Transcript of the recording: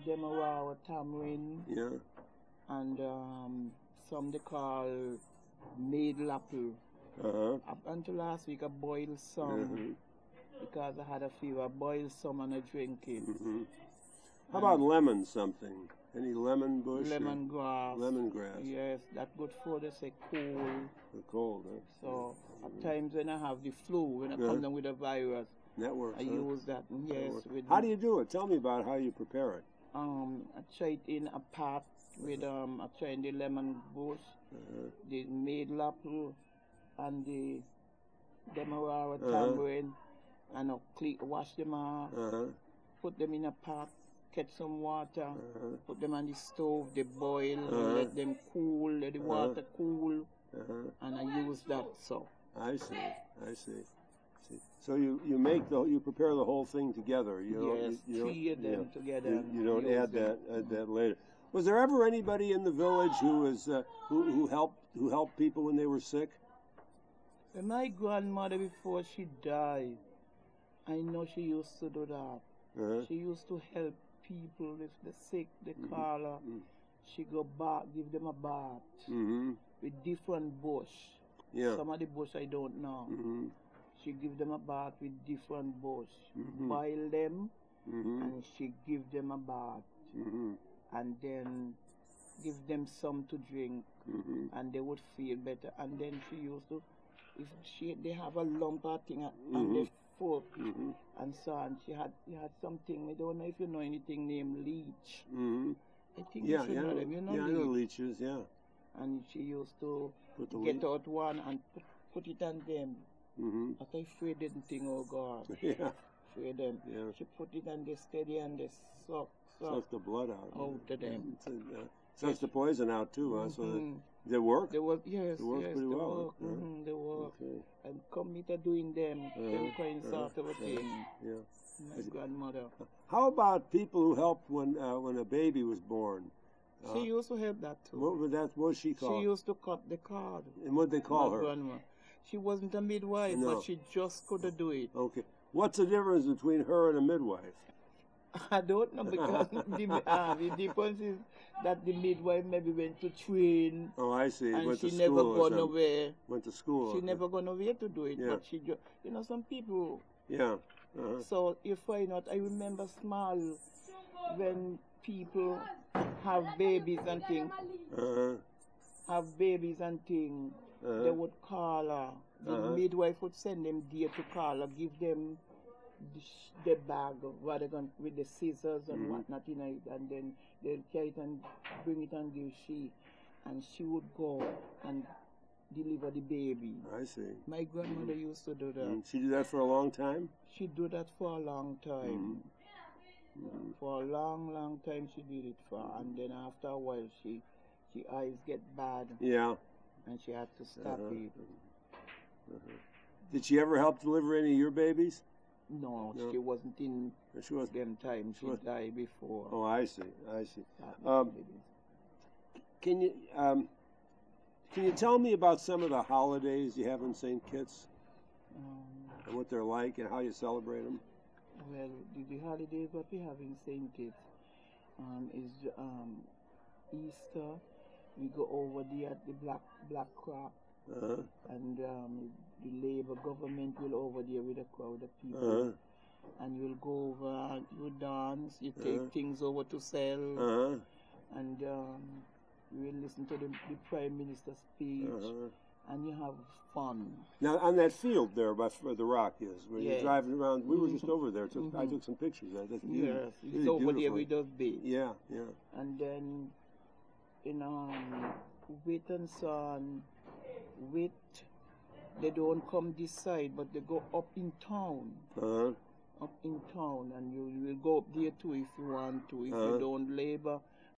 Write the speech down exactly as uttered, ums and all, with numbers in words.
Demerara tamarind, Yeah. and um, some they call maidle apple. Uh-huh. Up until last week, I boiled some Mhm. because I had a fever. I boiled some and I drink it. Mhm. How about lemon something? Any lemon bush? or- Lemongrass. Lemongrass. Yes, that good for they say cool. The cold, huh? So at times when I have the flu, when I Yeah. come down with a virus, That works, I huh? use that. That Yes. works. With How do you do it? Tell me about how you prepare it. um, I try it in a pot with um, I try in the lemon bush, Uh-huh. the maidle apple, and the Demerara Uh-huh. tamarind, and I clean, wash them off, Uh-huh. put them in a pot, catch some water, Uh-huh. put them on the stove, they boil, Uh-huh. let them cool, let the Uh-huh. water cool, Uh-huh. and I use that. So I see. I see. see. So you, you make the you prepare the whole thing together. You don't, yes, you, you don't, three of you them know, together. You, and you don't use add them. that add that later. Was there ever anybody in the village who was uh, who who helped who helped people when they were sick? When my grandmother, before she died, I know she used to do that. Uh-huh. She used to help people if they're sick, they Mhm. call her. Mhm. She go bath, give them a bath Mm-hmm. with different bush. Yeah. Some of the bush I don't know. Mm-hmm. She give them a bath with different bush. Mhm. Boil them, Mm-hmm. and she give them a bath. Mm-hmm. And then give them some to drink, Mm-hmm. and they would feel better. And then she used to, if she they have a lump or thing on Mhm. their foot, Mm-hmm. and so on. She had she had something. I don't know if you know anything named leech. Mm-hmm. I think Yeah, you should yeah, know them. You know yeah. I know leech. leeches. Yeah. And she used to Put the get leech. out one and put, put it on them. Mm-hmm. But I afraid them thing. Oh God, Yeah. afraid them. Yeah. She put it on the steady and they suck suck Suck the blood out. out to them. It's a- uh, sucks the poison out too, huh? So that, Mhm. did it work? They work, yes, It works yes, pretty they well, work, huh? mhm, they work. Okay. And committed doing them, them Uh-huh, kind uh-huh, sort of a uh-huh. thing. Yeah. My grandmother. How about people who helped when uh, when a baby was born? Uh, She used to help that too. what was that? What was she She called? used to cut the cord. And what they call my her? grandma. She wasn't a midwife, No. but she just couldn't do it. Okay. What's the difference between her and a midwife? I don't know because the, uh, the difference is that the midwife maybe went to train Oh, I see. and Went she to never school or gone something. nowhere. Went to school. She okay. never gone nowhere to do it, Yeah. but she just, you know, some people. Yeah. Uh-huh. So you find out, I remember small when people have babies and things, Uh-huh. have babies and things, Uh-huh. they would call her. The Uh-huh. midwife would send them there to call her, give them the, sh- the bag what they're going with the scissors and Mhm. whatnot in it, and then they'll carry it and bring it and give she, and she would go and deliver the baby. I see. My grandmother used to do that. And she did that for a long time? She do that for a long time. Mhm. For a long, long time she did it for, and then after a while she, she eyes get bad, Yeah. and she had to stop Uh-huh. it. Uh-huh. Did she ever help deliver any of your babies? No, No. she wasn't in She was. them time. She was- died before. Oh, I see. I see. that Um, baby. Can you um, can you tell me about some of the holidays you have in Saint Kitts Um, and what they're like and how you celebrate them? well, the, the holidays that we have in Saint Kitts um, is um, Easter. We go over there at the Black Black Crop, Uh-huh. and um, the Labour government will over there with a crowd of people. Uh-huh. And you'll go over, and you dance, you take Uh-huh. things over to sell, Uh-huh. and um, you will listen to the, the Prime Minister's speech, Uh-huh. and you have fun. Now, on that field there by where the rock is, where you're Yes. driving around, we were just Mhm. over there. Took, I Mhm. took some pictures. Of that. That's beautiful. Yes, it's Really over there beautiful. with those big. Yeah, yeah. And then in um, Wit and Son, Wit, they don't come this side, but they go up in town. Uh-huh. Up in town, and you will go up there too if you want to. If Uh-huh. you don't labor,